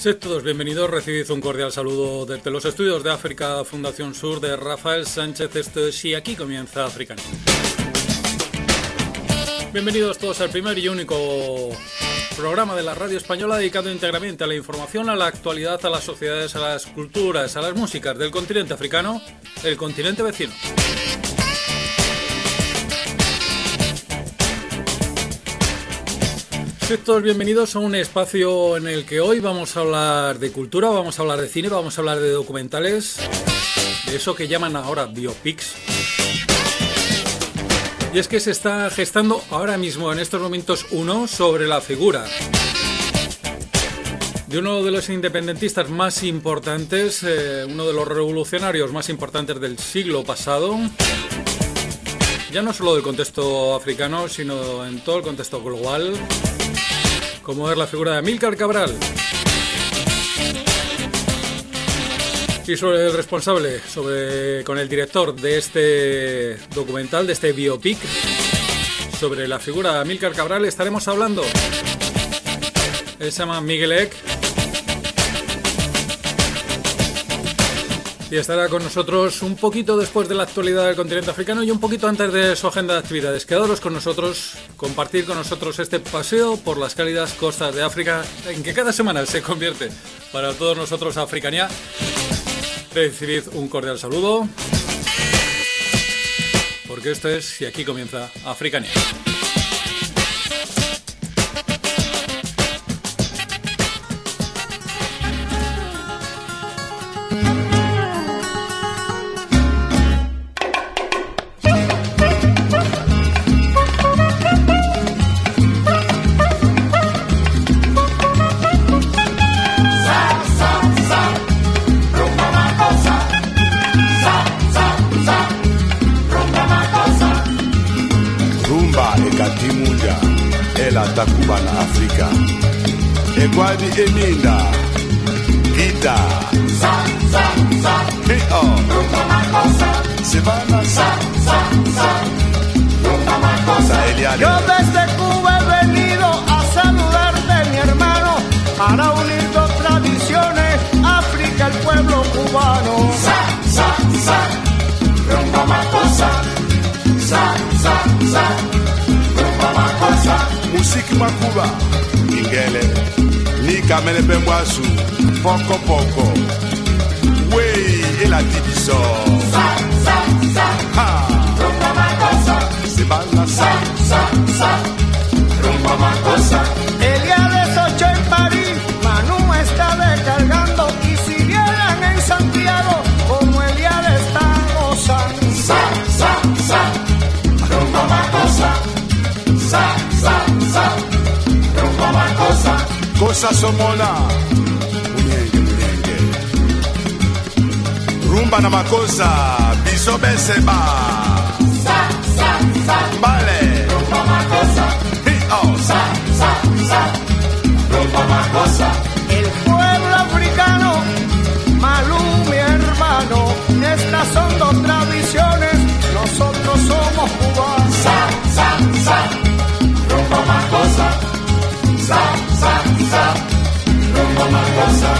Sed todos bienvenidos, recibid un cordial saludo desde los estudios de África Fundación Sur de Rafael Sánchez. Esto es Y aquí comienza Africano. Bienvenidos todos al primer y único programa de la radio española dedicado íntegramente a la información, a la actualidad, a las sociedades, a las culturas, a las músicas del continente africano, el continente vecino. Sed todos bienvenidos a un espacio en el que hoy vamos a hablar de cultura, vamos a hablar de cine, vamos a hablar de documentales, de eso que llaman ahora biopics. Y es que se está gestando ahora mismo, en estos momentos, uno sobre la figura de uno de los independentistas más importantes, uno de los revolucionarios más importantes del siglo pasado, ya no solo del contexto africano, sino en todo el contexto global, como es la figura de Amílcar Cabral. Y sobre el responsable, con el director de este documental, de este biopic, sobre la figura de Amílcar Cabral, estaremos hablando. Él se llama Miguel Eck y estará con nosotros un poquito después de la actualidad del continente africano y un poquito antes de su agenda de actividades. Quedaros con nosotros, compartir con nosotros este paseo por las cálidas costas de África, en que cada semana se convierte para todos nosotros Africanía. Recibid un cordial saludo, porque esto es Y aquí comienza Africanía. Takuba na Afrika Egwadi Eminda Gita Sa sa sa Rumba Makosa Sevana Sa sa sa Rumba Makosa Eliane. Yo desde Cuba he venido a saludarte, mi hermano, para unir dos tradiciones, África, el pueblo cubano. Sa sa sa Rumba Makosa Sa sa sa Rumba Makosa Musiki makuba ingele ni kamele pembwasu poko poko wey ela dibiso sa sa sa ha rumba makosa sebana sa sa sa rumba makosa. Eliades 8 en París, Manu está descargando, y si vieran en Santiago como Eliades está gozando. Sa sa sa rumba makosa sa sa sa rumba makosa cosa somola munyenge rumba na makosa biso beseba sa sa sa bale rumba makosa sa sa sa rumba makosa. El pueblo africano, Malú mi hermano, estas son dos tradiciones, nosotros somos cubanos. Sa sa sa rumba makosa sa sa sa rumba makosa.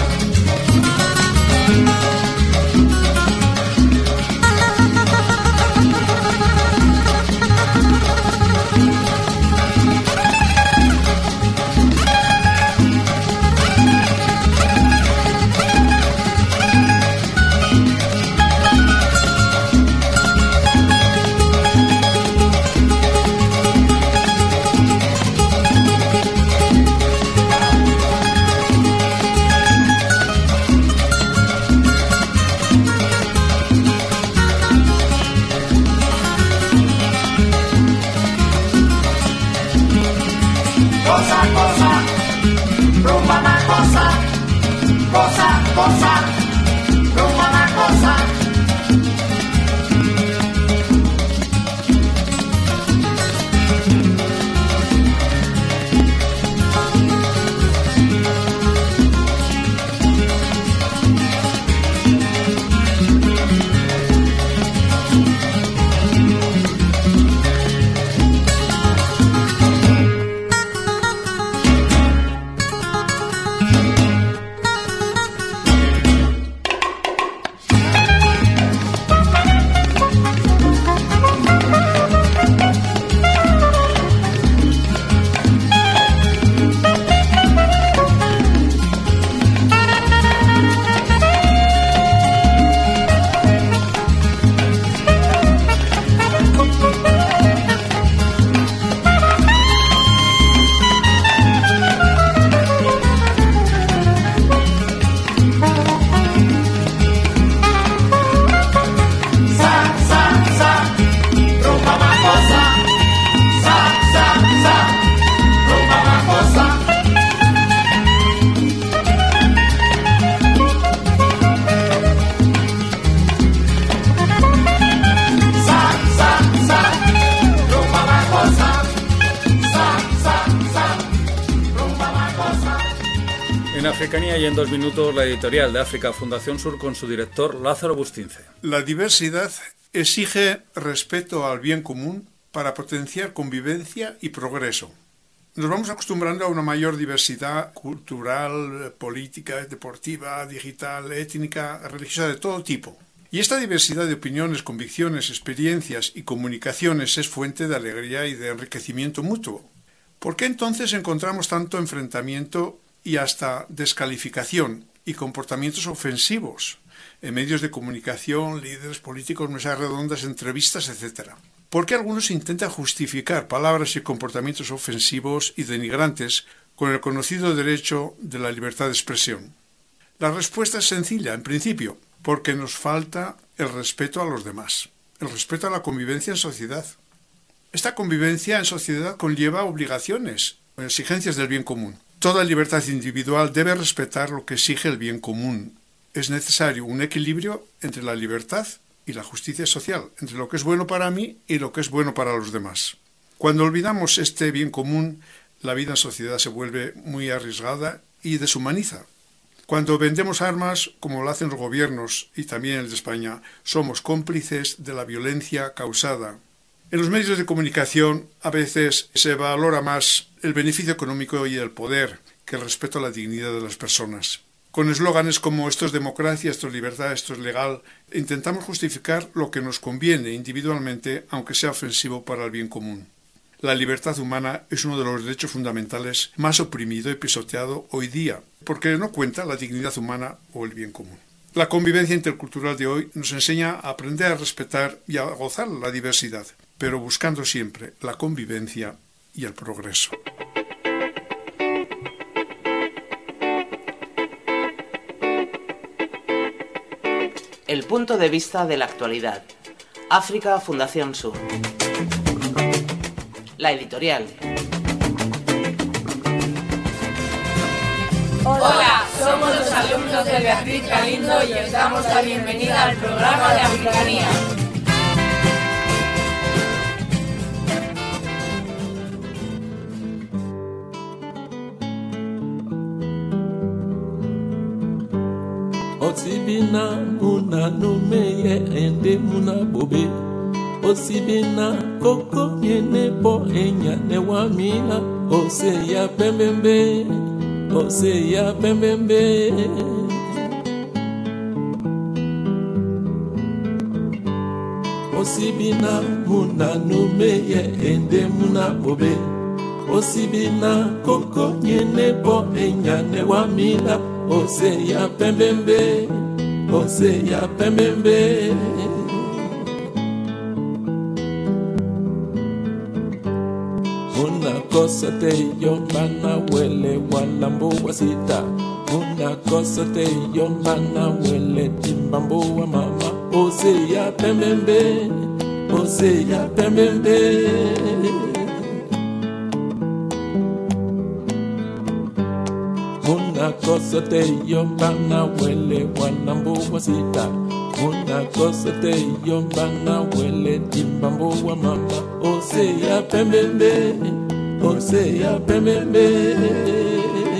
Africanía y en 2 minutos la editorial de África Fundación Sur con su director Lázaro Bustince. La diversidad exige respeto al bien común para potenciar convivencia y progreso. Nos vamos acostumbrando a una mayor diversidad cultural, política, deportiva, digital, étnica, religiosa, de todo tipo. Y esta diversidad de opiniones, convicciones, experiencias y comunicaciones es fuente de alegría y de enriquecimiento mutuo. ¿Por qué entonces encontramos tanto enfrentamiento y hasta descalificación y comportamientos ofensivos en medios de comunicación, líderes políticos, mesas redondas, entrevistas, etc.? ¿Por qué algunos intentan justificar palabras y comportamientos ofensivos y denigrantes con el conocido derecho de la libertad de expresión? La respuesta es sencilla, en principio, porque nos falta el respeto a los demás, el respeto a la convivencia en sociedad. Esta convivencia en sociedad conlleva obligaciones, exigencias del bien común. Toda libertad individual debe respetar lo que exige el bien común. Es necesario un equilibrio entre la libertad y la justicia social, entre lo que es bueno para mí y lo que es bueno para los demás. Cuando olvidamos este bien común, la vida en sociedad se vuelve muy arriesgada y deshumaniza. Cuando vendemos armas, como lo hacen los gobiernos y también el de España, somos cómplices de la violencia causada. En los medios de comunicación a veces se valora más el beneficio económico y el poder que el respeto a la dignidad de las personas. Con eslóganes como esto es democracia, esto es libertad, esto es legal, intentamos justificar lo que nos conviene individualmente, aunque sea ofensivo para el bien común. La libertad humana es uno de los derechos fundamentales más oprimido y pisoteado hoy día, porque no cuenta la dignidad humana o el bien común. La convivencia intercultural de hoy nos enseña a aprender a respetar y a gozar la diversidad, pero buscando siempre la convivencia y el progreso. El punto de vista de la actualidad. África Fundación Sur. La editorial. Hola, somos los alumnos de Beatriz Galindo y os damos la bienvenida al programa de Africanía. Osibina muna numeye ende muna bobe. Osibina koko yene po enya ne wamila. Oseya pembembe, oseya pembembe. Osibina muna numeye ende muna bobe. Osibina koko yene po enya ne wamila. Oseya pembembe, oseya pembembe. Una cosa te yombana huele walambo wasita. Una cosa te yombana huele timbambo wa mama. Oseya pembembe, oseya pembembe. Una cosa te yombana huele walambo wasita. Una cosa te yombana huele timbambo wa mama. Oseya pembembe, oseya pembembe.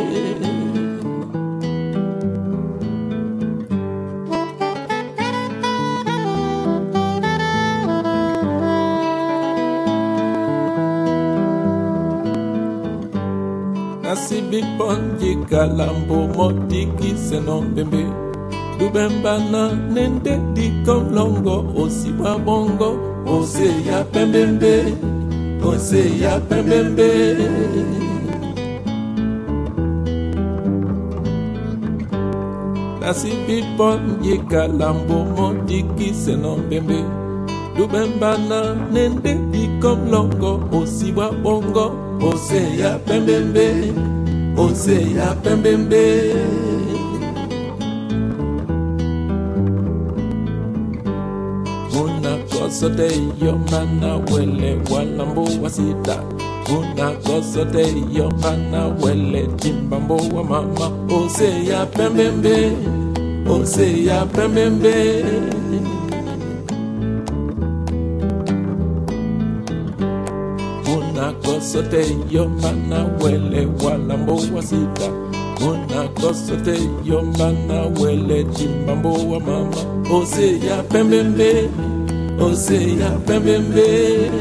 Nasibi ponji kalambo motiki senombembe. Dubembana nende di kolongo osiwa bongo. Oseya pembembe, oseya pembembe. Nasibi ponji kalambo motiki senombembe. Dubembana nende di kolongo osiwa bongo. Oseya pembembe, oseya pembembe. Una cosa te yombana huele walambo wasita. Una cosa te yombana huele timbambo wa mama. Oseya pembembe, oseya pembembe. Una cosa te yombana huele walambo wasita. una cosa de yo mana huele chimbambo a mama. O sea, pembembe, o sea, pembembe.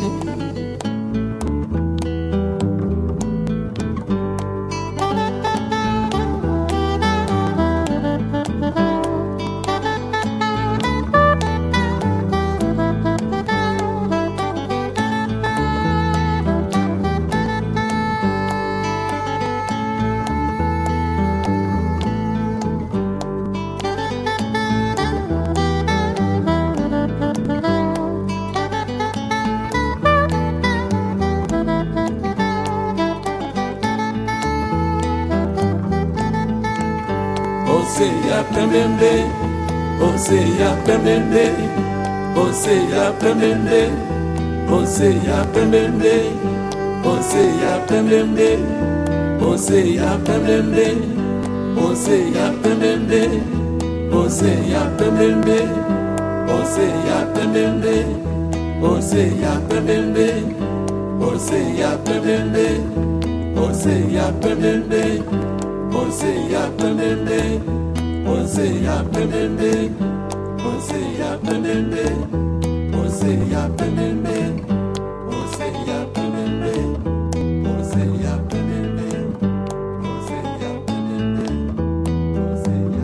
Osea pembembe, osea pembembe, osea pembembe, osea pembembe, osea pembembe, osea pembembe, osea pembembe, osea pembembe, osea pembembe, osea pembembe, osea pembembe, osea pembembe, osea pembembe. Osea pembembe, osea pembembe, osea pembembe, osea pembembe, osea pembembe, osea pembembe, osea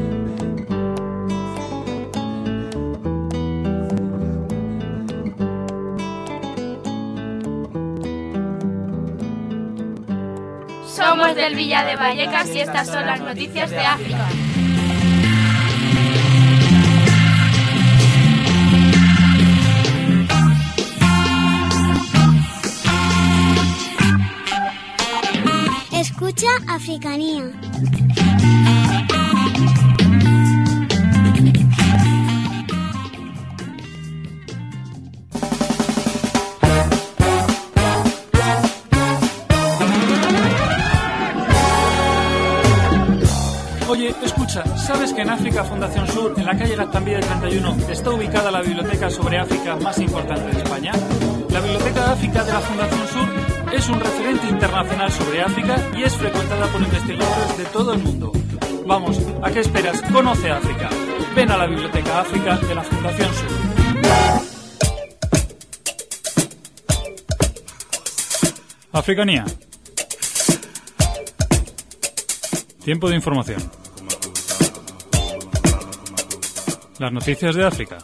pembembe. Somos del Villa de Vallecas y estas son las noticias de África. Escucha Africanía. Oye, escucha, ¿sabes que en África Fundación Sur, en la calle Gaztambide 31, está ubicada la biblioteca sobre África más importante de España? La Biblioteca de África de la Fundación Sur es un referente internacional sobre África y es frecuentada por investigadores de todo el mundo. Vamos, ¿a qué esperas? Conoce África. Ven a la Biblioteca África de la Fundación Sur. Africanía. Tiempo de información. Las noticias de África.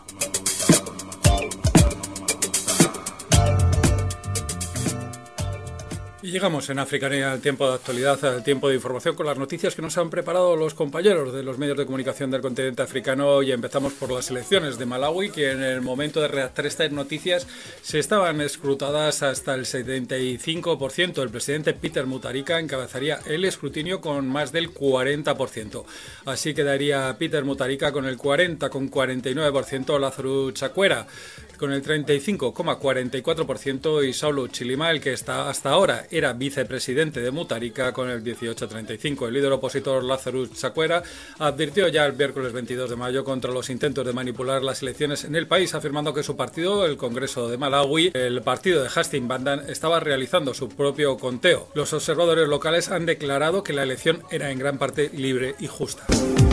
Y llegamos en Africanía al tiempo de actualidad, al tiempo de información con las noticias que nos han preparado los compañeros de los medios de comunicación del continente africano, y empezamos por las elecciones de Malawi, que en el momento de redactar estas noticias se estaban escrutadas hasta el 75%. El presidente Peter Mutharika encabezaría el escrutinio con más del 40%. Así quedaría Peter Mutharika con el 40,49%, Lazarus Chakwera con el 35,44% y Saulo Chilima, el que hasta ahora era vicepresidente de Mutharika, con el 18,35%. El líder opositor Lazarus Chakwera advirtió ya el miércoles 22 de mayo contra los intentos de manipular las elecciones en el país, afirmando que su partido, el Congreso de Malawi, el partido de Hastings Bandan, estaba realizando su propio conteo. Los observadores locales han declarado que la elección era en gran parte libre y justa.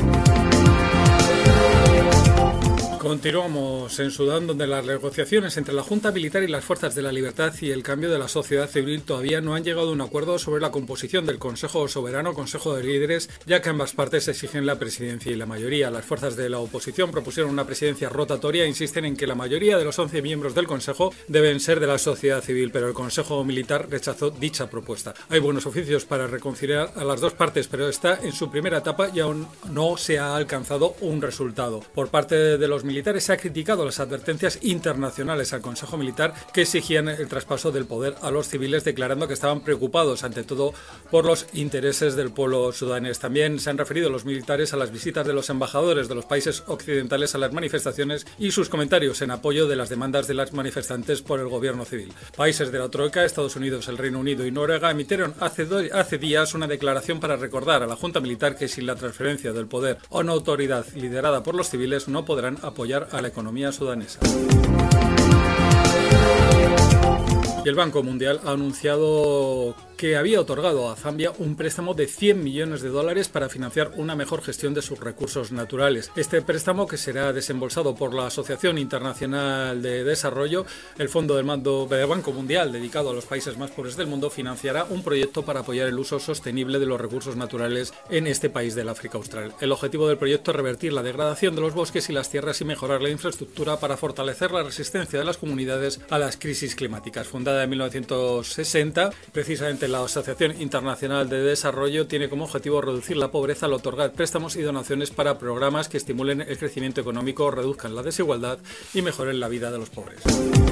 Continuamos en Sudán, donde las negociaciones entre la Junta Militar y las Fuerzas de la Libertad y el Cambio de la sociedad civil todavía no han llegado a un acuerdo sobre la composición del Consejo Soberano, Consejo de Líderes, ya que ambas partes exigen la presidencia y la mayoría. Las fuerzas de la oposición propusieron una presidencia rotatoria e insisten en que la mayoría de los 11 miembros del Consejo deben ser de la sociedad civil, pero el Consejo Militar rechazó dicha propuesta. Hay buenos oficios para reconciliar a las dos partes, pero está en su primera etapa y aún no se ha alcanzado un resultado. Por parte de los militares se ha criticado las advertencias internacionales al Consejo Militar que exigían el traspaso del poder a los civiles, declarando que estaban preocupados ante todo por los intereses del pueblo sudanés. También se han referido los militares a las visitas de los embajadores de los países occidentales a las manifestaciones y sus comentarios en apoyo de las demandas de las manifestantes por el gobierno civil. Países de la Troika, Estados Unidos, el Reino Unido y Noruega emitieron hace días una declaración para recordar a la Junta Militar que sin la transferencia del poder a una autoridad liderada por los civiles no podrán apoyar a la economía sudanesa. Y el Banco Mundial ha anunciado que había otorgado a Zambia un préstamo de $100 millones para financiar una mejor gestión de sus recursos naturales. Este préstamo, que será desembolsado por la Asociación Internacional de Desarrollo, el Fondo del Banco Mundial dedicado a los países más pobres del mundo, financiará un proyecto para apoyar el uso sostenible de los recursos naturales en este país del África Austral. El objetivo del proyecto es revertir la degradación de los bosques y las tierras y mejorar la infraestructura para fortalecer la resistencia de las comunidades a las crisis climáticas. Fundada en 1960, precisamente la Asociación Internacional de Desarrollo tiene como objetivo reducir la pobreza al otorgar préstamos y donaciones para programas que estimulen el crecimiento económico, reduzcan la desigualdad y mejoren la vida de los pobres.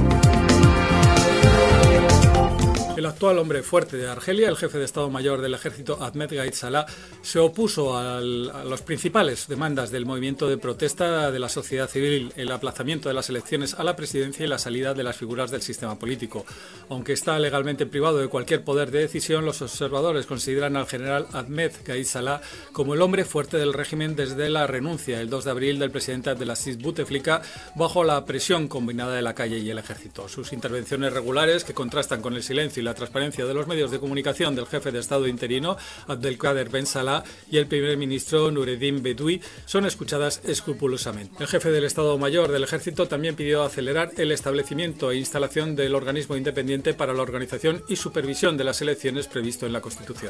El actual hombre fuerte de Argelia, el jefe de Estado Mayor del Ejército, Ahmed Gaid Salah, se opuso a las principales demandas del movimiento de protesta de la sociedad civil, el aplazamiento de las elecciones a la presidencia y la salida de las figuras del sistema político. Aunque está legalmente privado de cualquier poder de decisión, los observadores consideran al general Ahmed Gaid Salah como el hombre fuerte del régimen desde la renuncia el 2 de abril del presidente Abdelaziz Bouteflika bajo la presión combinada de la calle y el ejército. Sus intervenciones regulares, que contrastan con el silencio y la transparencia de los medios de comunicación del jefe de Estado interino, Abdelkader Ben Salah, y el primer ministro Nureddin Bedoui, son escuchadas escrupulosamente. El jefe del Estado Mayor del Ejército también pidió acelerar el establecimiento e instalación del organismo independiente para la organización y supervisión de las elecciones previsto en la Constitución.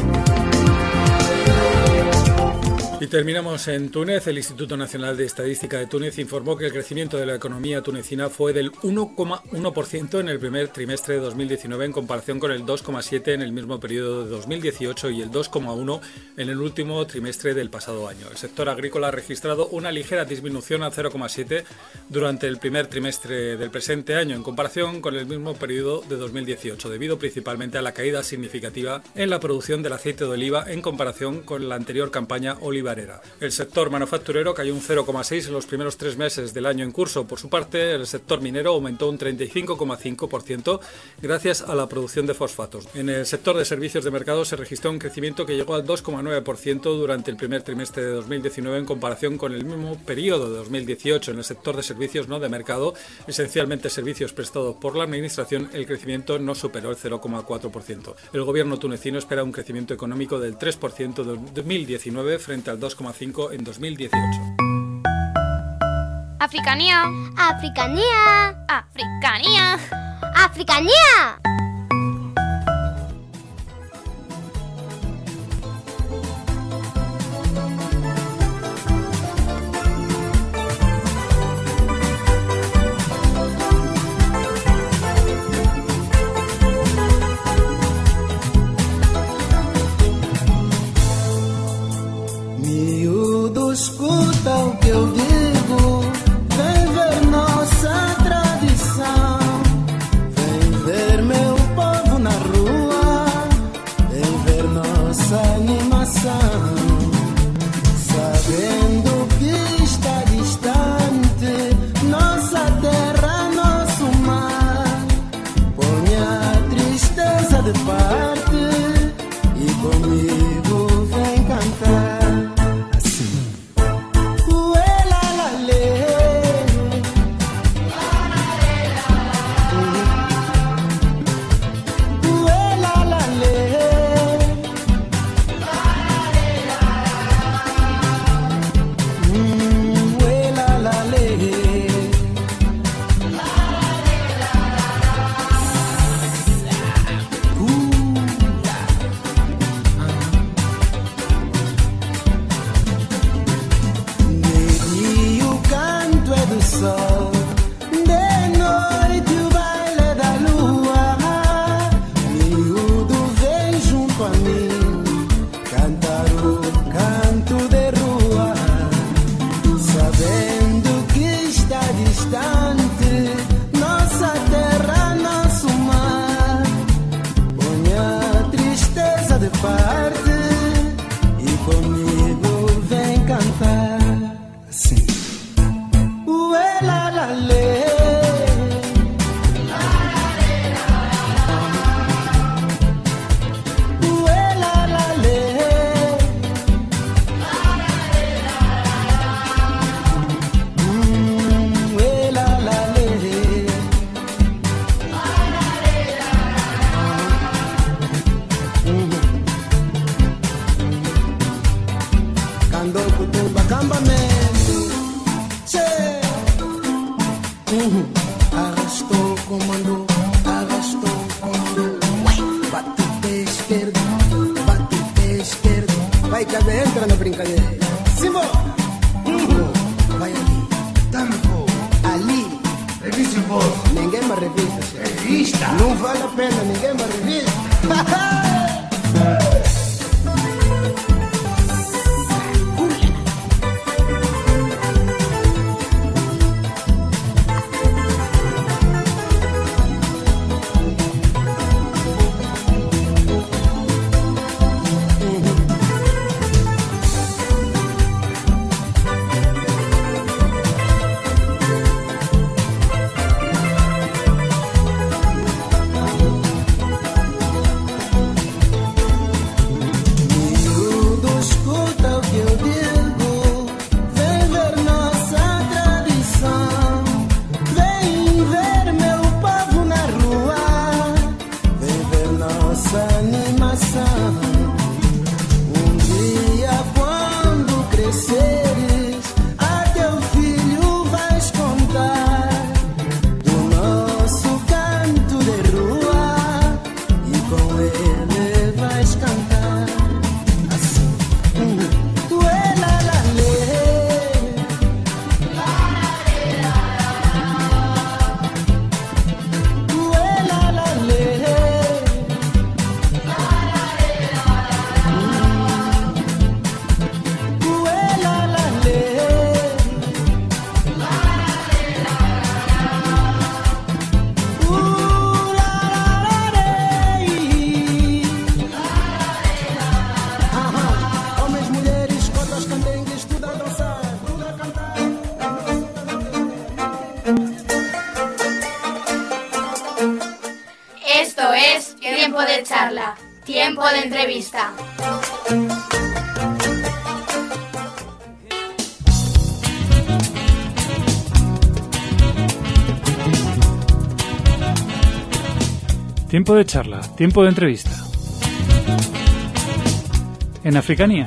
Y terminamos en Túnez. El Instituto Nacional de Estadística de Túnez informó que el crecimiento de la economía tunecina fue del 1,1% en el primer trimestre de 2019 en comparación con el 2,7% en el mismo periodo de 2018 y el 2,1% en el último trimestre del pasado año. El sector agrícola ha registrado una ligera disminución al 0,7% durante el primer trimestre del presente año en comparación con el mismo periodo de 2018, debido principalmente a la caída significativa en la producción del aceite de oliva en comparación con la anterior campaña olivarera. El sector manufacturero cayó un 0,6% en los primeros 3 meses del año en curso. Por su parte, el sector minero aumentó un 35,5% gracias a la producción de fosfatos. En el sector de servicios de mercado se registró un crecimiento que llegó al 2,9% durante el primer trimestre de 2019 en comparación con el mismo periodo de 2018. En el sector de servicios no de mercado, esencialmente servicios prestados por la administración, el crecimiento no superó el 0,4%. El gobierno tunecino espera un crecimiento económico del 3% de 2019 frente al 2,5% en 2018. Africanía. Africanía. Africanía. Africanía. Escuta o que eu digo, vem ver nossa tradição, vem ver meu povo na rua, vem ver nossa animação, sabendo que está distante nossa terra, nosso mar, põe a tristeza de parte e comigo vem cantar. Arrastou, comandou, bate o pé esquerdo, vai caber, entra na brincadeira. Simbora! Vai ali, tampo, ali. Revista o bolso. Ninguém me revista. Revista? Não vale a pena, ninguém me revista. Esto es Tiempo de Charla, Tiempo de Entrevista. Tiempo de charla, tiempo de entrevista. En Africanía.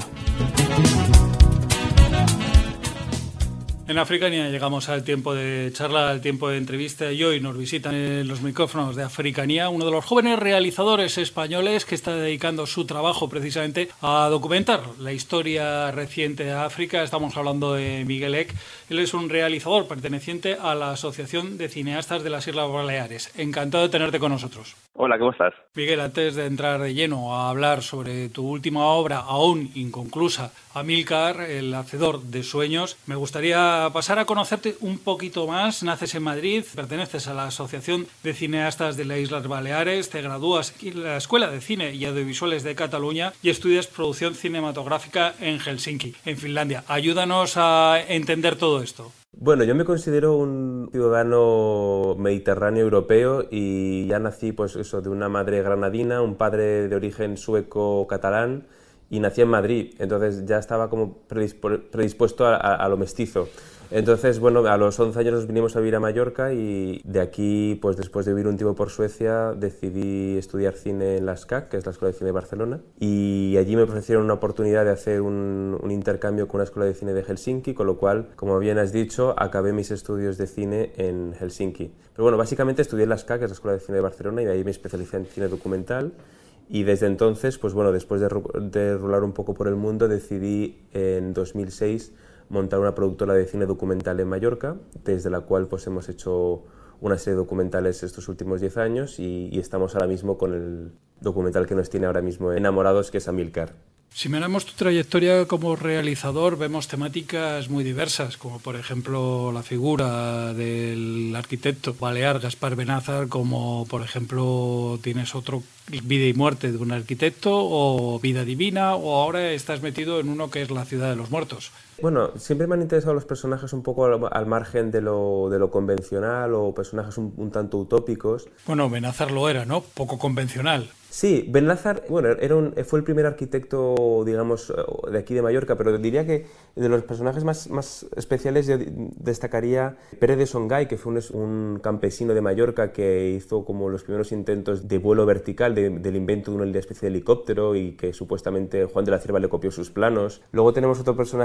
En Africanía llegamos al tiempo de charla, al tiempo de entrevista, y hoy nos visitan en los micrófonos de Africanía uno de los jóvenes realizadores españoles que está dedicando su trabajo precisamente a documentar la historia reciente de África. Estamos hablando de Miguel Eck. Él es un realizador perteneciente a la Asociación de Cineastas de las Islas Baleares. Encantado de tenerte con nosotros. Hola, ¿cómo estás? Miguel, antes de entrar de lleno a hablar sobre tu última obra, aún inconclusa, Amílcar, el hacedor de sueños, me gustaría pasar a conocerte un poquito más. Naces en Madrid, perteneces a la Asociación de Cineastas de las Islas Baleares, te gradúas en la Escuela de Cine y Audiovisuales de Cataluña y estudias producción cinematográfica en Helsinki, en Finlandia. Ayúdanos a entender todo esto. Bueno, yo me considero un ciudadano mediterráneo europeo y ya nací pues eso, de una madre granadina, un padre de origen sueco-catalán y nací en Madrid, entonces ya estaba como predispuesto a lo mestizo. Entonces, bueno, a los 11 años nos vinimos a vivir a Mallorca y de aquí, pues después de vivir un tiempo por Suecia, decidí estudiar cine en la SCAC, que es la Escuela de Cine de Barcelona, y allí me ofrecieron una oportunidad de hacer un intercambio con una escuela de cine de Helsinki, con lo cual, como bien has dicho, acabé mis estudios de cine en Helsinki. Pero bueno, básicamente estudié en la SCAC, que es la Escuela de Cine de Barcelona, y de ahí me especialicé en cine documental. Y desde entonces, pues bueno, después de rular un poco por el mundo, decidí en 2006 montar una productora de cine documental en Mallorca, desde la cual pues hemos hecho una serie de documentales estos últimos 10 años y estamos ahora mismo con el documental que nos tiene ahora mismo enamorados, que es Amílcar. Si miramos tu trayectoria como realizador, vemos temáticas muy diversas, como por ejemplo la figura del arquitecto balear Gaspar Benázar, como por ejemplo tienes otro Vida y muerte de un arquitecto, o Vida divina, o ahora estás metido en uno que es La ciudad de los muertos. Bueno, siempre me han interesado los personajes un poco al margen de lo convencional, o personajes un tanto utópicos. Bueno, Benázar lo era, ¿no? Poco convencional. Sí, Benázar, bueno, fue el primer arquitecto, digamos, de aquí de Mallorca, pero diría que de los personajes más especiales yo destacaría Pere de Songay, que fue un campesino de Mallorca que hizo como los primeros intentos de vuelo vertical, del invento de una especie de helicóptero, y que supuestamente Juan de la Cierva le copió sus planos. Luego tenemos otro personaje que es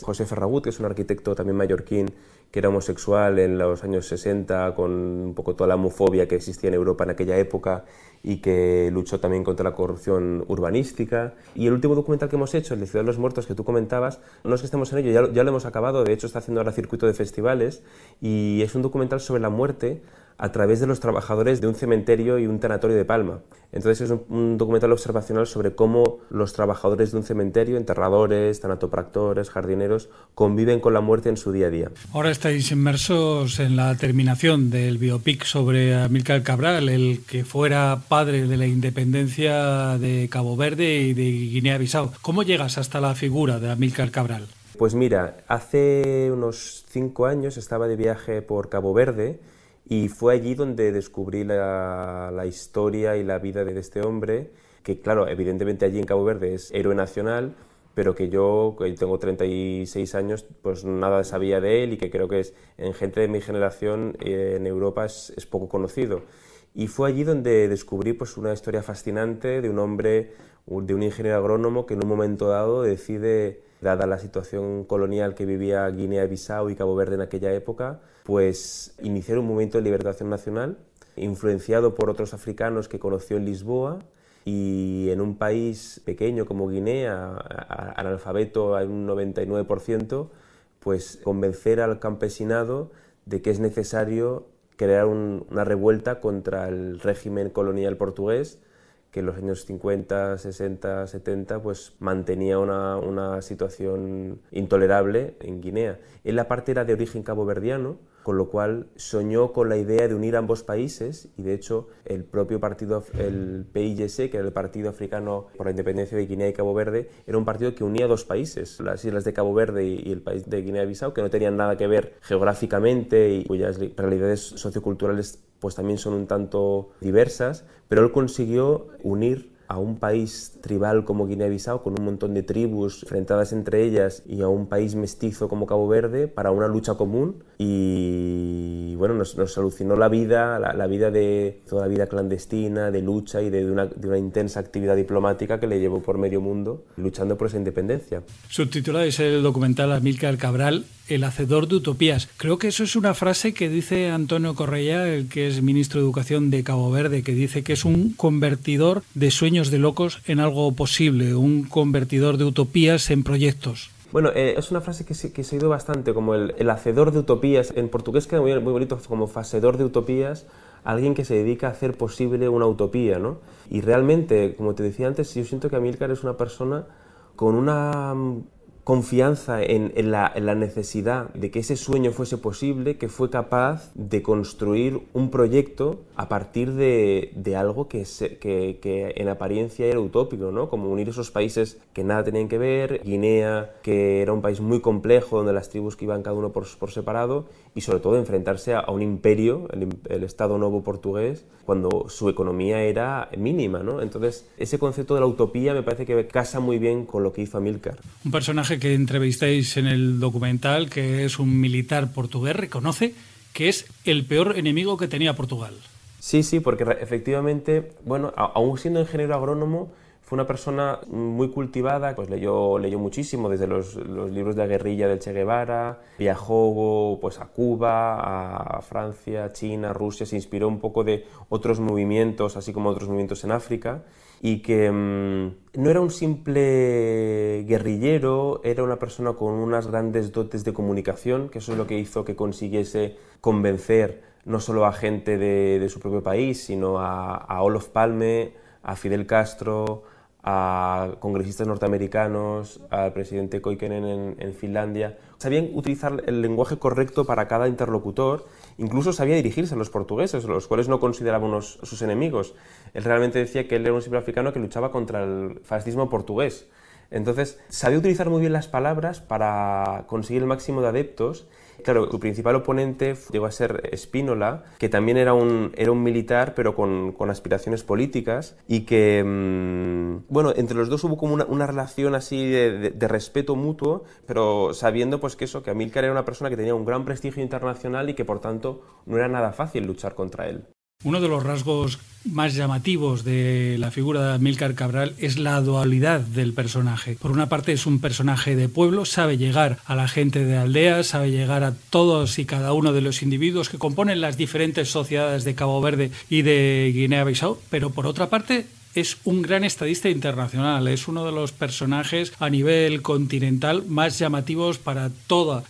José Ferragut, que es un arquitecto también mallorquín, que era homosexual en los años 60, con un poco toda la homofobia que existía en Europa en aquella época y que luchó también contra la corrupción urbanística. Y el último documental que hemos hecho, el de Ciudad de los Muertos, que tú comentabas, no es que estemos en ello, ya lo hemos acabado, de hecho está haciendo ahora circuito de festivales, y es un documental sobre la muerte a través de los trabajadores de un cementerio y un tanatorio de Palma. Entonces es un documental observacional sobre cómo los trabajadores de un cementerio, enterradores, tanatopractores, jardineros, conviven con la muerte en su día a día. Ahora estáis inmersos en la terminación del biopic sobre Amílcar Cabral, el que fuera padre de la independencia de Cabo Verde y de Guinea-Bissau. ¿Cómo llegas hasta la figura de Amílcar Cabral? Pues mira, hace unos 5 años estaba de viaje por Cabo Verde y fue allí donde descubrí la historia y la vida de este hombre, que claro, evidentemente allí en Cabo Verde es héroe nacional, pero que yo, que tengo 36 años, pues nada sabía de él y que creo que en gente de mi generación en Europa es poco conocido. Y fue allí donde descubrí pues una historia fascinante de un hombre, de un ingeniero agrónomo que en un momento dado decide, dada la situación colonial que vivía Guinea-Bissau y Cabo Verde en aquella época, pues iniciar un movimiento de liberación nacional, influenciado por otros africanos que conoció en Lisboa, y en un país pequeño como Guinea, analfabeto a un 99%, pues convencer al campesinado de que es necesario crear una revuelta contra el régimen colonial portugués, que en los años 50, 60, 70 pues mantenía una situación intolerable en Guinea. Él aparte era de origen caboverdiano, con lo cual soñó con la idea de unir ambos países, y de hecho el propio partido, el PIGC, que era el Partido Africano por la Independencia de Guinea y Cabo Verde, era un partido que unía dos países, las islas de Cabo Verde y el país de Guinea-Bissau, que no tenían nada que ver geográficamente y cuyas realidades socioculturales pues también son un tanto diversas, pero él consiguió unir a un país tribal como Guinea-Bissau, con un montón de tribus enfrentadas entre ellas, y a un país mestizo como Cabo Verde para una lucha común. Y bueno, nos solucionó la vida de toda la vida clandestina, de lucha y de una intensa actividad diplomática que le llevó por medio mundo luchando por esa independencia. Subtituláis el documental Amílcar Cabral, el hacedor de utopías. Creo que eso es una frase que dice Antonio Correia, el que es ministro de Educación de Cabo Verde, que dice que es un convertidor de sueños de locos en algo posible, un convertidor de utopías en proyectos. Bueno, es una frase que se ha oído bastante, como el hacedor de utopías. En portugués queda muy bonito, como facedor de utopías, alguien que se dedica a hacer posible una utopía, ¿no? Y realmente, como te decía antes, yo siento que Amílcar es una persona con una confianza en la necesidad de que ese sueño fuese posible, que fue capaz de construir un proyecto a partir de algo que en apariencia era utópico, ¿no? Como unir esos países que nada tenían que ver, Guinea, que era un país muy complejo donde las tribus que iban cada uno por separado, y sobre todo enfrentarse a un imperio, el Estado Novo portugués, cuando su economía era mínima, ¿no? Entonces, ese concepto de la utopía me parece que casa muy bien con lo que hizo Amílcar. Un personaje que entrevistáis en el documental, que es un militar portugués, reconoce que es el peor enemigo que tenía Portugal. Sí, porque efectivamente, bueno, aún siendo ingeniero agrónomo, fue una persona muy cultivada, pues leyó muchísimo, desde los libros de la guerrilla del Che Guevara, viajó pues a Cuba, a Francia, China, Rusia, se inspiró un poco de otros movimientos, así como otros movimientos en África, y que no era un simple guerrillero, era una persona con unas grandes dotes de comunicación, que eso es lo que hizo que consiguiese convencer no solo a gente de su propio país, sino a Olof Palme, a Fidel Castro, a congresistas norteamericanos, al presidente Koikkonen en Finlandia. Sabían utilizar el lenguaje correcto para cada interlocutor, incluso sabía dirigirse a los portugueses, los cuales no consideraban sus enemigos. Él realmente decía que él era un simple africano que luchaba contra el fascismo portugués. Entonces, sabía utilizar muy bien las palabras para conseguir el máximo de adeptos. Claro, su principal oponente llegó a ser Spínola, que también era un militar, pero con aspiraciones políticas, y que, bueno, entre los dos hubo como una relación así de respeto mutuo, pero sabiendo pues que Amílcar era una persona que tenía un gran prestigio internacional y que, por tanto, no era nada fácil luchar contra él. Uno de los rasgos más llamativos de la figura de Amílcar Cabral es la dualidad del personaje. Por una parte es un personaje de pueblo, sabe llegar a la gente de aldea, sabe llegar a todos y cada uno de los individuos que componen las diferentes sociedades de Cabo Verde y de Guinea-Bissau, pero por otra parte es un gran estadista internacional, es uno de los personajes a nivel continental más llamativos para toda,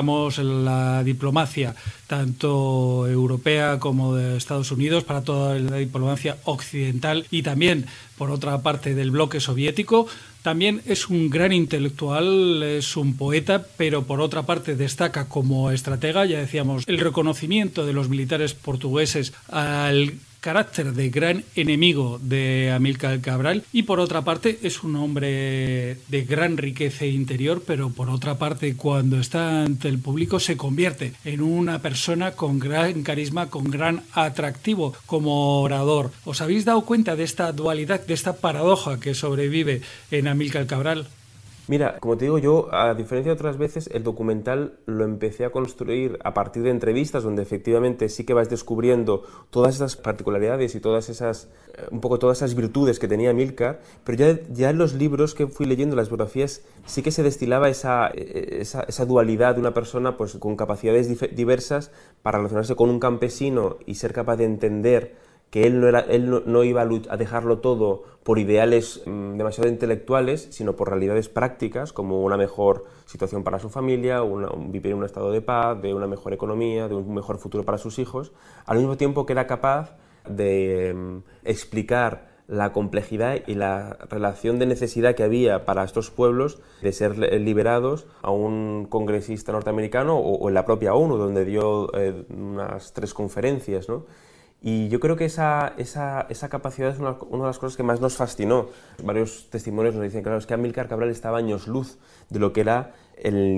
la diplomacia, tanto europea como de Estados Unidos, para toda la diplomacia occidental y también, por otra parte, del bloque soviético. También es un gran intelectual, es un poeta, pero por otra parte destaca como estratega, ya decíamos, el reconocimiento de los militares portugueses al carácter de gran enemigo de Amílcar Cabral, y por otra parte es un hombre de gran riqueza interior, pero por otra parte cuando está ante el público se convierte en una persona con gran carisma, con gran atractivo como orador. ¿Os habéis dado cuenta de esta dualidad, de esta paradoja que sobrevive en Amílcar Cabral? Mira, como te digo yo, a diferencia de otras veces, el documental lo empecé a construir a partir de entrevistas donde efectivamente sí que vas descubriendo todas esas particularidades y todas esas virtudes que tenía Amílcar, pero ya en los libros que fui leyendo, las biografías, sí que se destilaba esa dualidad de una persona pues con capacidades diversas para relacionarse con un campesino y ser capaz de entender que él no iba a dejarlo todo por ideales demasiado intelectuales, sino por realidades prácticas, como una mejor situación para su familia, vivir en un estado de paz, de una mejor economía, de un mejor futuro para sus hijos, al mismo tiempo que era capaz de explicar la complejidad y la relación de necesidad que había para estos pueblos de ser liberados a un congresista norteamericano o en la propia ONU, donde dio unas 3 conferencias, ¿no? Y yo creo que esa capacidad es una de las cosas que más nos fascinó. Varios testimonios nos dicen, claro, es que Amílcar Cabral estaba años luz de lo que era el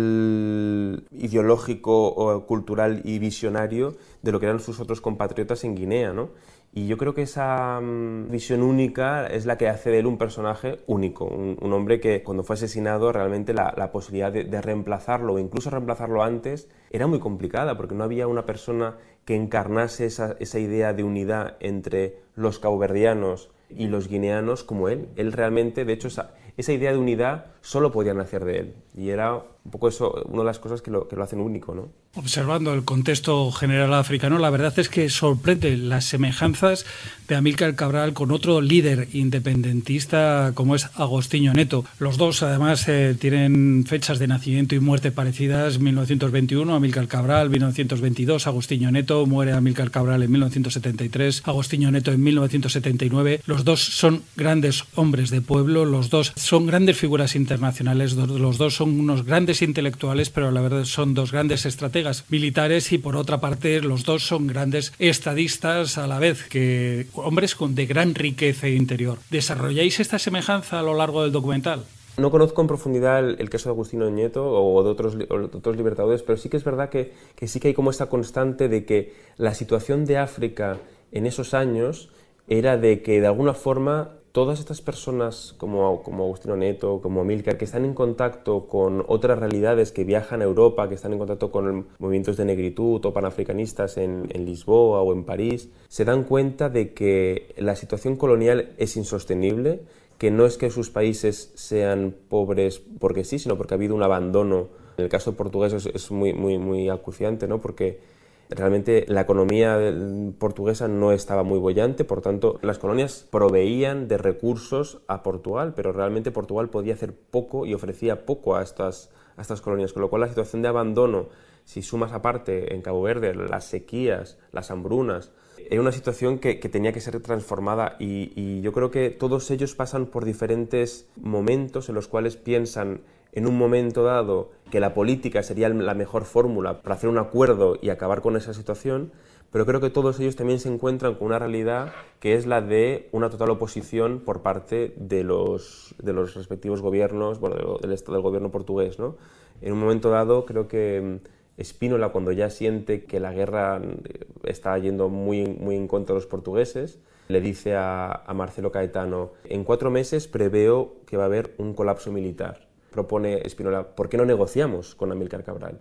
nivel ideológico, cultural y visionario de lo que eran sus otros compatriotas en Guinea, ¿no? Y yo creo que esa visión única es la que hace de él un personaje único, un hombre que cuando fue asesinado realmente la posibilidad de reemplazarlo o incluso reemplazarlo antes era muy complicada porque no había una persona que encarnase esa idea de unidad entre los caboverdianos y los guineanos como él. Él realmente, de hecho, esa idea de unidad solo podía nacer de él. Y era un poco eso, una de las cosas que lo hacen único, ¿no? Observando el contexto general africano, la verdad es que sorprende las semejanzas de Amílcar Cabral con otro líder independentista como es Agostinho Neto. Los dos, además, tienen fechas de nacimiento y muerte parecidas. 1921, Amílcar Cabral, 1922, Agostinho Neto. Muere Amílcar Cabral en 1973, Agostinho Neto en 1979. Los dos son grandes hombres de pueblo, los dos son grandes figuras internacionales, los dos son unos grandes intelectuales, pero la verdad son dos grandes estrategas militares y por otra parte los dos son grandes estadistas a la vez, que hombres de gran riqueza interior. ¿Desarrolláis esta semejanza a lo largo del documental? No conozco en profundidad el caso de Agostinho Neto o de otros libertadores, pero sí que es verdad que sí que hay como esta constante de que la situación de África en esos años era de que de alguna forma todas estas personas como Agostinho Neto, como Amílcar, que están en contacto con otras realidades, que viajan a Europa, que están en contacto con movimientos de negritud o panafricanistas en Lisboa o en París, se dan cuenta de que la situación colonial es insostenible, que no es que sus países sean pobres porque sí, sino porque ha habido un abandono. En el caso portugués es muy acuciante, ¿no? Porque realmente la economía portuguesa no estaba muy boyante, por tanto las colonias proveían de recursos a Portugal, pero realmente Portugal podía hacer poco y ofrecía poco a estas colonias, con lo cual la situación de abandono, si sumas aparte en Cabo Verde las sequías, las hambrunas, era una situación que tenía que ser transformada y yo creo que todos ellos pasan por diferentes momentos en los cuales piensan en un momento dado que la política sería la mejor fórmula para hacer un acuerdo y acabar con esa situación, pero creo que todos ellos también se encuentran con una realidad que es la de una total oposición por parte de los respectivos gobiernos, bueno, del gobierno portugués, ¿no? En un momento dado creo que Spínola, cuando ya siente que la guerra está yendo muy en contra de los portugueses, le dice a Marcelo Caetano: en 4 meses preveo que va a haber un colapso militar. Propone Spínola: ¿por qué no negociamos con Amílcar Cabral?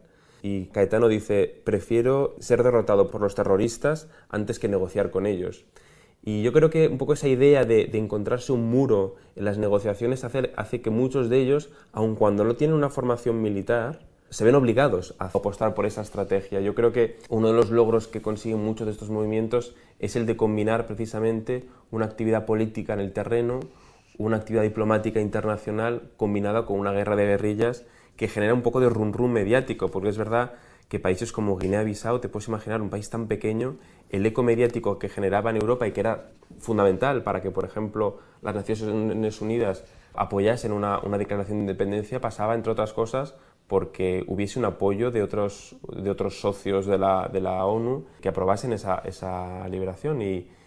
y Caetano dice: prefiero ser derrotado por los terroristas antes que negociar con ellos. Y yo creo que un poco esa idea de encontrarse un muro en las negociaciones hace que muchos de ellos, aun cuando no tienen una formación militar, se ven obligados a apostar por esa estrategia. Yo creo que uno de los logros que consiguen muchos de estos movimientos es el de combinar precisamente una actividad política en el terreno, una actividad diplomática internacional combinada con una guerra de guerrillas que genera un poco de rum mediático, porque es verdad que países como Guinea-Bissau, te puedes imaginar, un país tan pequeño, el eco mediático que generaba en Europa y que era fundamental para que, por ejemplo, las Naciones Unidas apoyasen una declaración de independencia, pasaba, entre otras cosas, porque hubiese un apoyo de otros socios de la ONU que aprobasen esa liberación.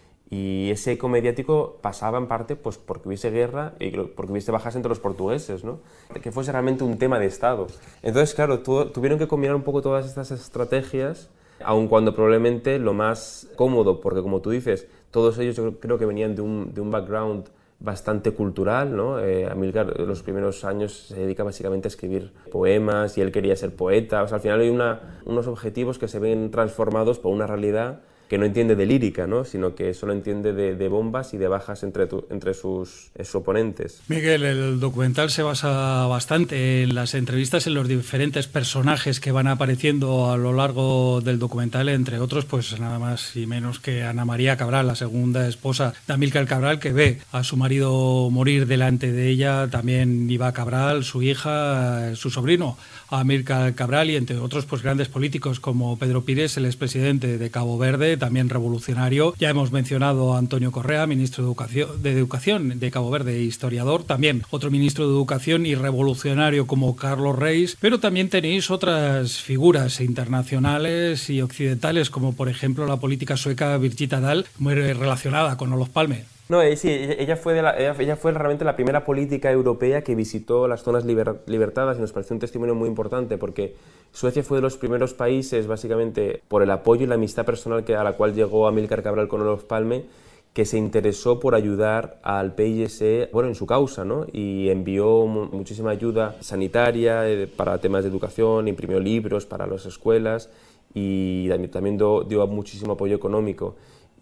Y ese eco mediático pasaba en parte pues porque hubiese guerra y porque hubiese bajas entre los portugueses, ¿no? Que fuese realmente un tema de Estado. Entonces, claro, tuvieron que combinar un poco todas estas estrategias, aun cuando probablemente lo más cómodo, porque como tú dices, todos ellos yo creo que venían de un background bastante cultural, ¿no? Amílcar en los primeros años se dedica básicamente a escribir poemas y él quería ser poeta. O sea, al final hay unos objetivos que se ven transformados por una realidad que no entiende de lírica, ¿no? Sino que solo entiende de bombas y de bajas entre sus oponentes. Miguel, el documental se basa bastante en las entrevistas, en los diferentes personajes que van apareciendo a lo largo del documental, entre otros, pues nada más y menos que Ana María Cabral, la segunda esposa de Amílcar Cabral, que ve a su marido morir delante de ella, también Iva Cabral, su hija, su sobrino, Amílcar Cabral, y entre otros, pues grandes políticos como Pedro Pires, el expresidente de Cabo Verde, también revolucionario. Ya hemos mencionado a Antonio Correa, ministro de Educación de Cabo Verde e historiador, también otro ministro de Educación y revolucionario como Carlos Reis, pero también tenéis otras figuras internacionales y occidentales, como por ejemplo la política sueca Birgitta Dahl, muy relacionada con Olof Palme. No, sí, ella fue realmente la primera política europea que visitó las zonas libertadas y nos pareció un testimonio muy importante porque Suecia fue de los primeros países, básicamente por el apoyo y la amistad personal a la cual llegó Amílcar Cabral con Olof Palme, que se interesó por ayudar al PIGC, en su causa, ¿no? Y envió muchísima ayuda sanitaria para temas de educación, imprimió libros para las escuelas y también dio muchísimo apoyo económico.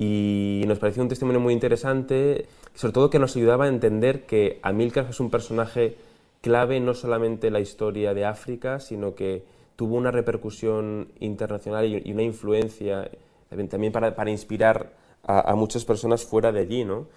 Y nos pareció un testimonio muy interesante, sobre todo que nos ayudaba a entender que Amílcar es un personaje clave no solamente en la historia de África, sino que tuvo una repercusión internacional y una influencia también para inspirar a muchas personas fuera de allí, ¿no?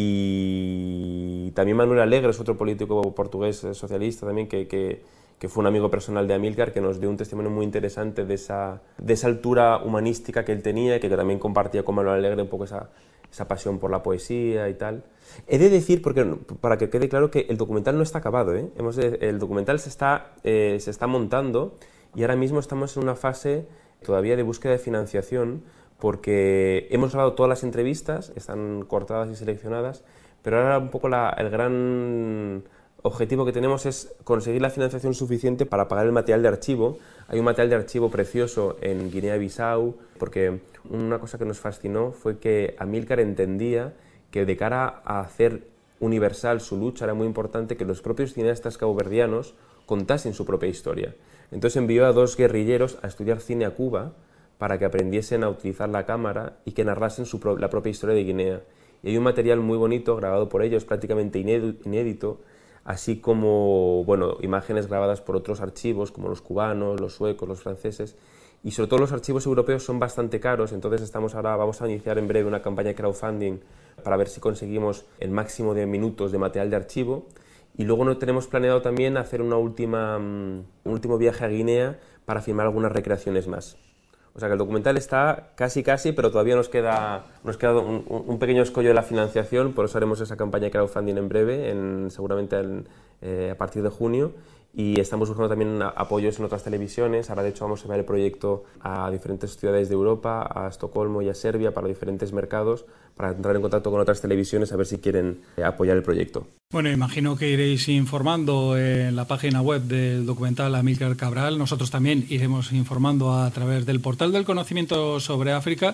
Y también Manuel Alegre es otro político portugués socialista también que fue un amigo personal de Amílcar, que nos dio un testimonio muy interesante de esa altura humanística que él tenía y que también compartía con Manuel Alegre un poco esa pasión por la poesía y tal. He de decir, para que quede claro, que el documental no está acabado, ¿eh? El documental se está montando y ahora mismo estamos en una fase todavía de búsqueda de financiación porque hemos grabado todas las entrevistas, están cortadas y seleccionadas, pero ahora un poco el gran objetivo que tenemos es conseguir la financiación suficiente para pagar el material de archivo. Hay un material de archivo precioso en Guinea-Bissau, porque una cosa que nos fascinó fue que Amílcar entendía que de cara a hacer universal su lucha era muy importante que los propios cineastas caboverdianos contasen su propia historia. Entonces envió a 2 guerrilleros a estudiar cine a Cuba para que aprendiesen a utilizar la cámara y que narrasen la propia historia de Guinea. Y hay un material muy bonito grabado por ellos, prácticamente inédito, así como imágenes grabadas por otros archivos como los cubanos, los suecos, los franceses, y sobre todo los archivos europeos son bastante caros, entonces vamos a iniciar en breve una campaña de crowdfunding para ver si conseguimos el máximo de minutos de material de archivo, y luego no tenemos planeado también hacer un último viaje a Guinea para filmar algunas recreaciones más. O sea que el documental está casi, pero todavía nos queda un pequeño escollo de la financiación, por eso haremos esa campaña de crowdfunding en breve, seguramente a partir de junio, y estamos buscando también apoyos en otras televisiones. Ahora de hecho vamos a llevar el proyecto a diferentes ciudades de Europa, a Estocolmo y a Serbia, para diferentes mercados, para entrar en contacto con otras televisiones a ver si quieren apoyar el proyecto. Bueno, imagino que iréis informando en la página web del documental Amílcar Cabral. Nosotros también iremos informando a través del portal del conocimiento sobre África,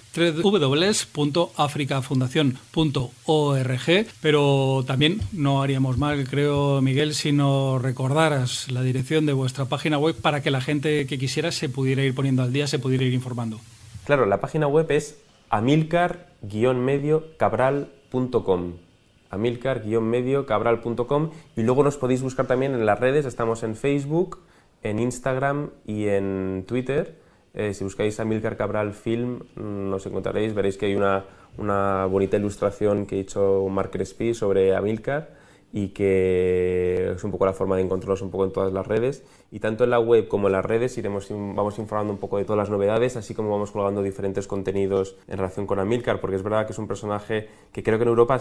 www.africafundacion.org, pero también no haríamos mal, creo, Miguel, si nos recordaras la dirección de vuestra página web para que la gente que quisiera se pudiera ir poniendo al día, se pudiera ir informando. Claro, la página web es amilcar-cabral.com. amilcar-cabral.com, y luego nos podéis buscar también en las redes. Estamos en Facebook, en Instagram y en Twitter. Si buscáis Amílcar Cabral Film nos encontraréis, veréis que hay una bonita ilustración que ha hecho Marc Crespi sobre Amílcar, y que es un poco la forma de encontrarlos un poco en todas las redes, y tanto en la web como en las redes vamos informando un poco de todas las novedades, así como vamos colgando diferentes contenidos en relación con Amílcar, porque es verdad que es un personaje que creo que en Europa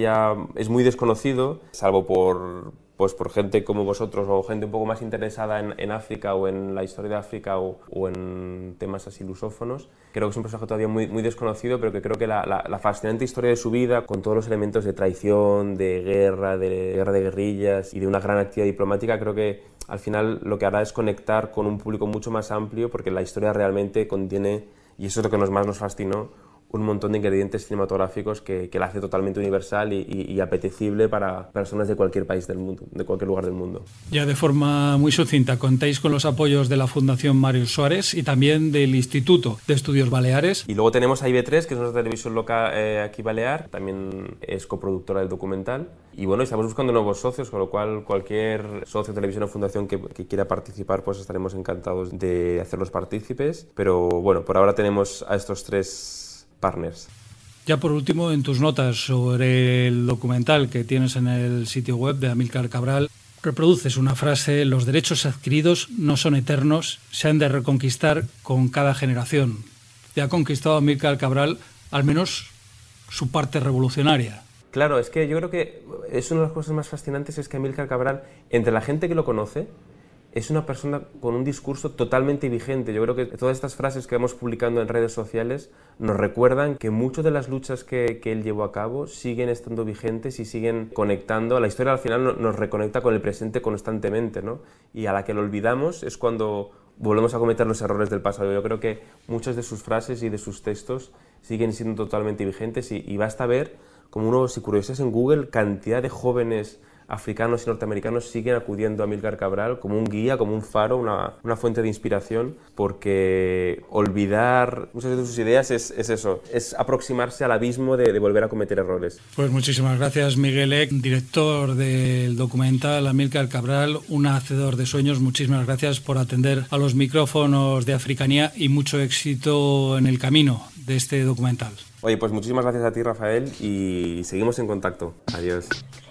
es muy desconocido, salvo por gente como vosotros o gente un poco más interesada en África o en la historia de África o en temas así lusófonos. Creo que es un personaje todavía muy, muy desconocido, pero que creo que la fascinante historia de su vida, con todos los elementos de traición, de guerra de guerrillas y de una gran actividad diplomática, creo que al final lo que hará es conectar con un público mucho más amplio, porque la historia realmente contiene, y eso es lo que más nos fascinó, un montón de ingredientes cinematográficos que la hace totalmente universal y apetecible para personas de cualquier país del mundo, de cualquier lugar del mundo. Ya de forma muy sucinta, contáis con los apoyos de la Fundación Mario Suárez y también del Instituto de Estudios Baleares. Y luego tenemos a IB3, que es nuestra televisión local aquí balear, también es coproductora del documental. Y bueno, estamos buscando nuevos socios, con lo cual cualquier socio de televisión o fundación que quiera participar, pues estaremos encantados de hacerlos partícipes. Pero bueno, por ahora tenemos a estos 3 partners. Ya por último, en tus notas sobre el documental que tienes en el sitio web de Amílcar Cabral, reproduces una frase: los derechos adquiridos no son eternos, se han de reconquistar con cada generación. Te ha conquistado Amílcar Cabral al menos su parte revolucionaria. Claro, es que yo creo que es una de las cosas más fascinantes, es que Amílcar Cabral, entre la gente que lo conoce, es una persona con un discurso totalmente vigente. Yo creo que todas estas frases que vamos publicando en redes sociales nos recuerdan que muchas de las luchas que él llevó a cabo siguen estando vigentes y siguen conectando. La historia al final nos reconecta con el presente constantemente, ¿no? Y a la que lo olvidamos es cuando volvemos a cometer los errores del pasado. Yo creo que muchas de sus frases y de sus textos siguen siendo totalmente vigentes, y basta ver como uno, si curiosas en Google, cantidad de jóvenes africanos y norteamericanos siguen acudiendo a Amílcar Cabral como un guía, como un faro, una fuente de inspiración, porque olvidar muchas de sus ideas es eso, es aproximarse al abismo de volver a cometer errores. Pues muchísimas gracias, Miguel Eck, director del documental Amílcar Cabral, un hacedor de sueños. Muchísimas gracias por atender a los micrófonos de Africanía y mucho éxito en el camino de este documental. Oye, pues muchísimas gracias a ti, Rafael, y seguimos en contacto. Adiós.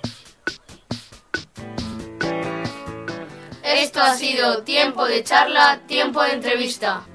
Esto ha sido Tiempo de Charla, Tiempo de Entrevista.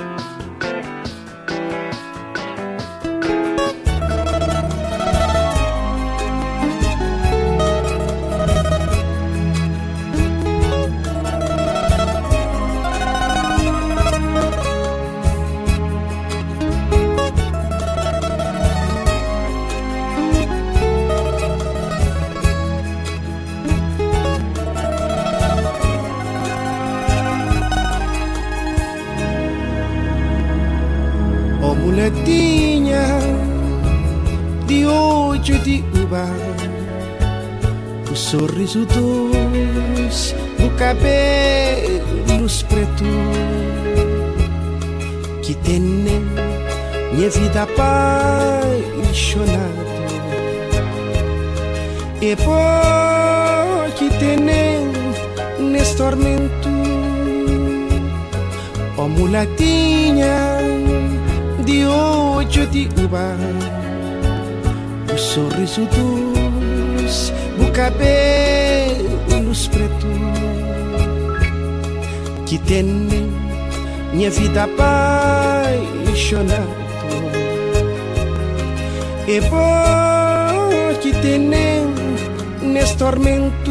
Mulatinha de olho de uva, o sorriso doce, o cabelos preto que tem minha vida apaixonada, e por que tem nesse tormento, ó mulatinha de olho de uva, o sorriso doce, o cabelos preto que tem minha vida apaixonada, e por que tem nesse tormento,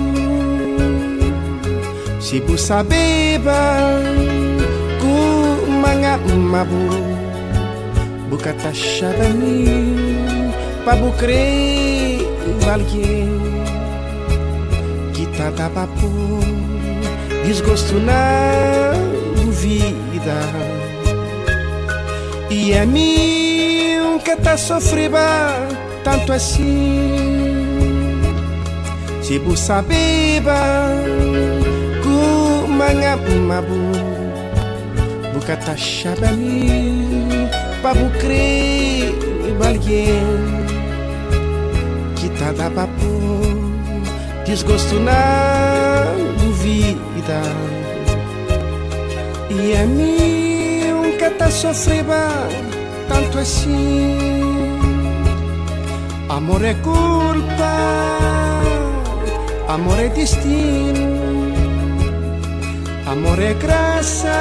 se você saber como amabo buka tachada mim, pra bu crer alguém. que tá da papo, desgosto na vida. E é mim que tá sofrendo tanto assim. Se você sabeba como mabu, buka tá chabani, pra bu crer alguém que tá da papo, desgosto na vida. E é mim que tá sofrendo tanto assim. Amor é culpa, amor é destino, amor é graça,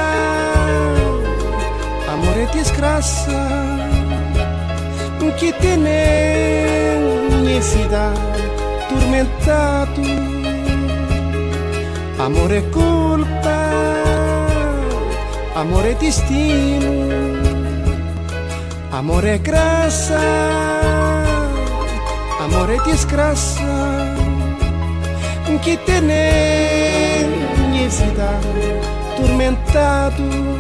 amor é desgraça. Que tem minha vida tormentado. Amor é culpa, amor é destino, amor é graça, amor é desgraça. Que tem minha vida tormentado.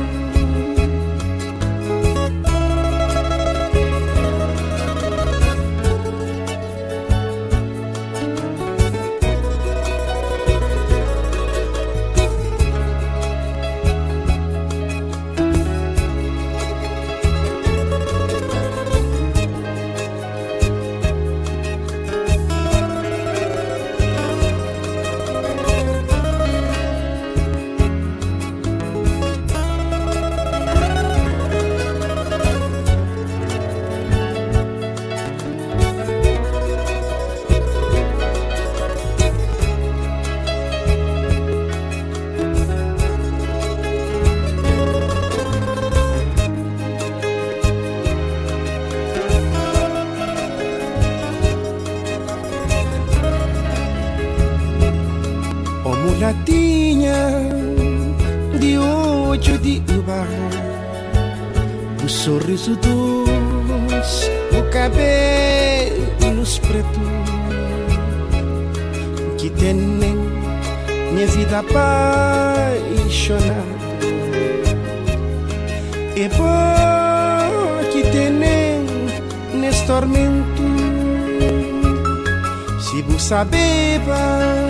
Mulatinha de olho de uva, o sorriso doce, o cabelos pretos, que tem minha vida apaixonada. E bom que tem nesse tormento, se você sabeba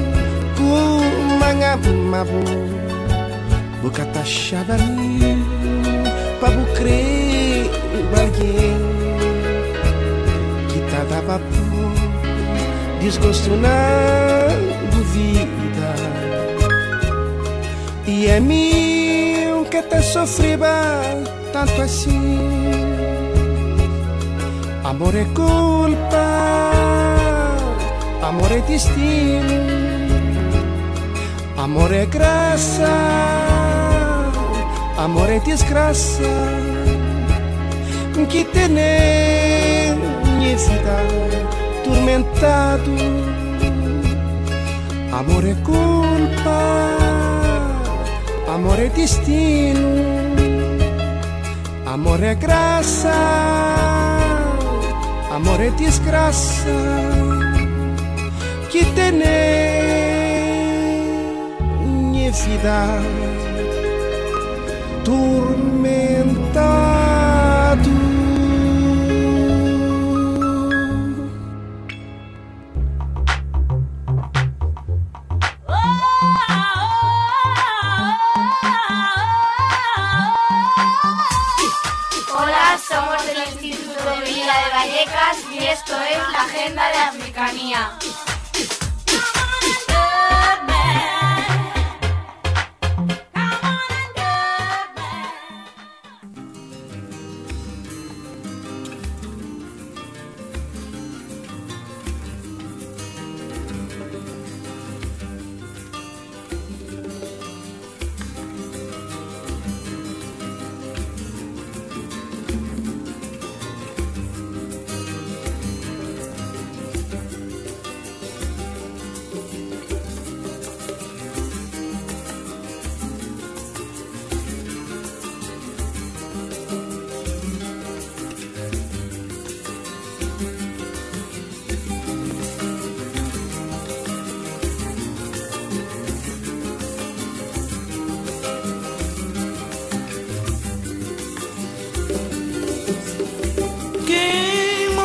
mabu, buka tá chabani, pra bu crer alguém que tá da papo, desgosto na vida. E é mim que tá sofrendo tanto assim. Amor é culpa, amor é destino, amor é graça, amor é desgraça. Que tem minha vida tormentado. Amor é culpa, amor é destino, amor é graça, amor é desgraça. Que tem minha vida tormentado. Hola, somos del Instituto de Villa de Vallecas y esto es la Agenda de Africanía.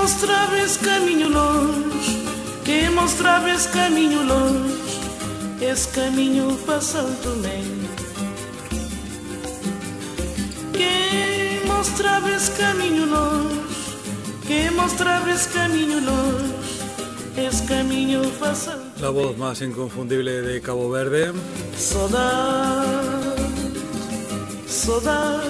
mostravas caminho longe, que mostravas caminho longe, esse caminho para São Tomé. Que mostravas caminho longe, que mostravas caminho longe, esse caminho para São Tomé. La voz más inconfundible de Cabo Verde. Saudade, saudade.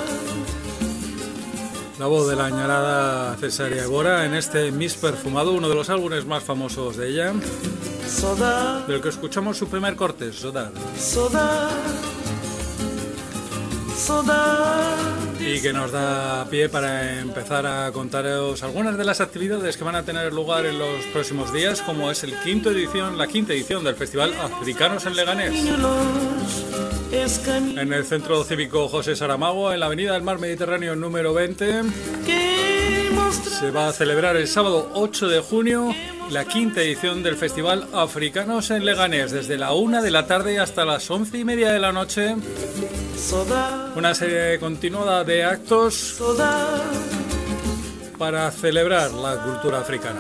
La voz de la añorada Cesárea Évora en este Miss Perfumado, uno de los álbumes más famosos de ella, del que escuchamos su primer corte, Saudade. Y que nos da pie para empezar a contaros algunas de las actividades que van a tener lugar en los próximos días, como es la quinta edición del Festival Africanos en Leganés. En el Centro Cívico José Saramago, en la Avenida del Mar Mediterráneo número 20, se va a celebrar el sábado 8 de junio la quinta edición del Festival Africanos en Leganés, desde la 1 de la tarde hasta las 11:30 de la noche. Una serie continuada de actos para celebrar la cultura africana.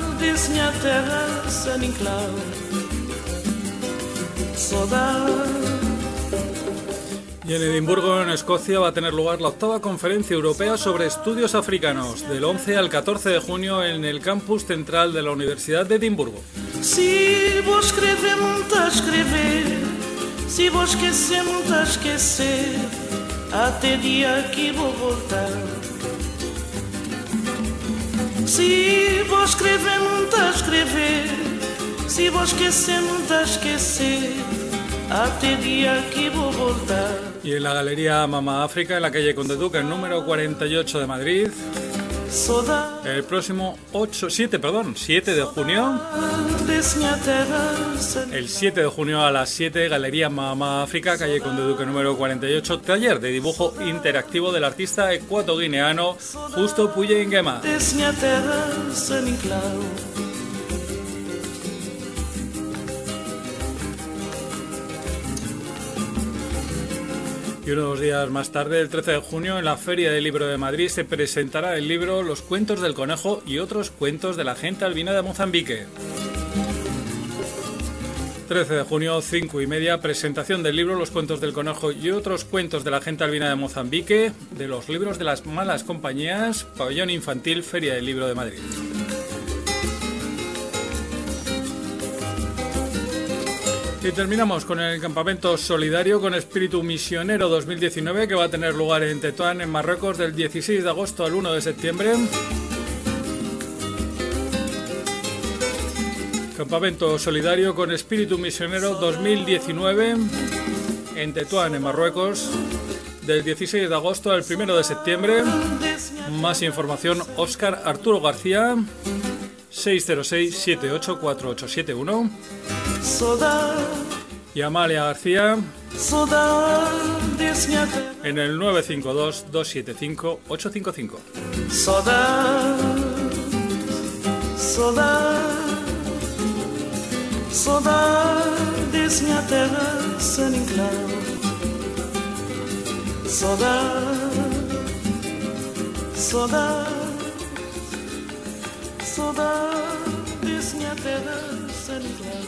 Y en Edimburgo, en Escocia, va a tener lugar la 8ª Conferencia Europea sobre Estudios Africanos, del 11 al 14 de junio en el campus central de la Universidad de Edimburgo. Se vou escrever, muito a escrever, se vou esquecer, muito a esquecer, até dia que vou voltar. Se vou escrever, muito a escrever, se vou esquecer, muito a esquecer, até dia que vou voltar. Y en la Galería Mama África, en la calle Conde Duque, el número 48 de Madrid, el próximo 7 de junio, el 7 de junio a las 7, Galería Mama África, calle Conde Duque número 48, taller de dibujo interactivo del artista ecuatoguineano Justo Puye Nguema. Y unos días más tarde, el 13 de junio, en la Feria del Libro de Madrid, se presentará el libro Los cuentos del conejo y otros cuentos de la gente albina de Mozambique. 13 de junio, 5:30, presentación del libro Los cuentos del conejo y otros cuentos de la gente albina de Mozambique, de los libros de las malas compañías, Pabellón Infantil, Feria del Libro de Madrid. Y terminamos con el campamento solidario con espíritu misionero 2019, que va a tener lugar en Tetuán, en Marruecos, del 16 de agosto al 1 de septiembre. Campamento solidario con espíritu misionero 2019 en Tetuán, en Marruecos, del 16 de agosto al 1 de septiembre. Más información, Óscar Arturo García, 606-784871. Y Amalia García en el 952-275-855. Saudades, minha terra, San Inclau. Saudades, minha terra, San Inclau.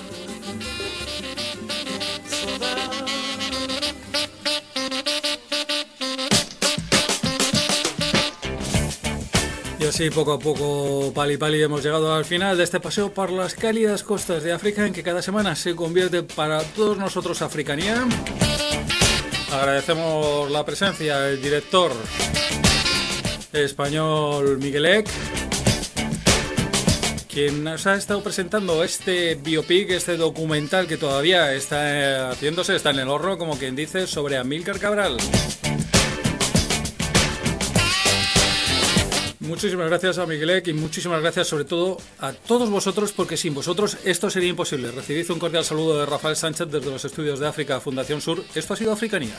Y así poco a poco, pali hemos llegado al final de este paseo por las cálidas costas de África, en que cada semana se convierte para todos nosotros Africanía. Agradecemos la presencia del director español Miguelec, quien nos ha estado presentando este biopic, este documental que todavía está haciéndose, está en el horno, como quien dice, sobre Amílcar Cabral. Muchísimas gracias a Miguelec y muchísimas gracias sobre todo a todos vosotros, porque sin vosotros esto sería imposible. Recibid un cordial saludo de Rafael Sánchez desde los estudios de África Fundación Sur. Esto ha sido Africanía.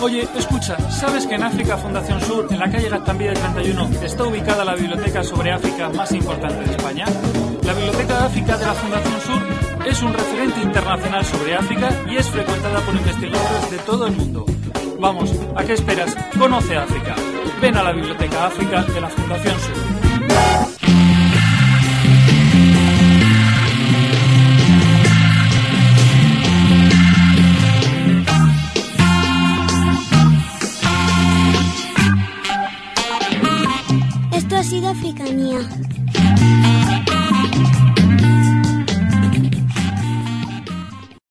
Oye, escucha, ¿sabes que en África Fundación Sur, en la calle Gaztambide 31, está ubicada la biblioteca sobre África más importante de España? La Biblioteca de África de la Fundación Sur es un referente internacional sobre África y es frecuentada por investigadores de todo el mundo. Vamos, ¿a qué esperas? Conoce África. Ven a la Biblioteca África de la Fundación Sur. Esto ha sido Africanía.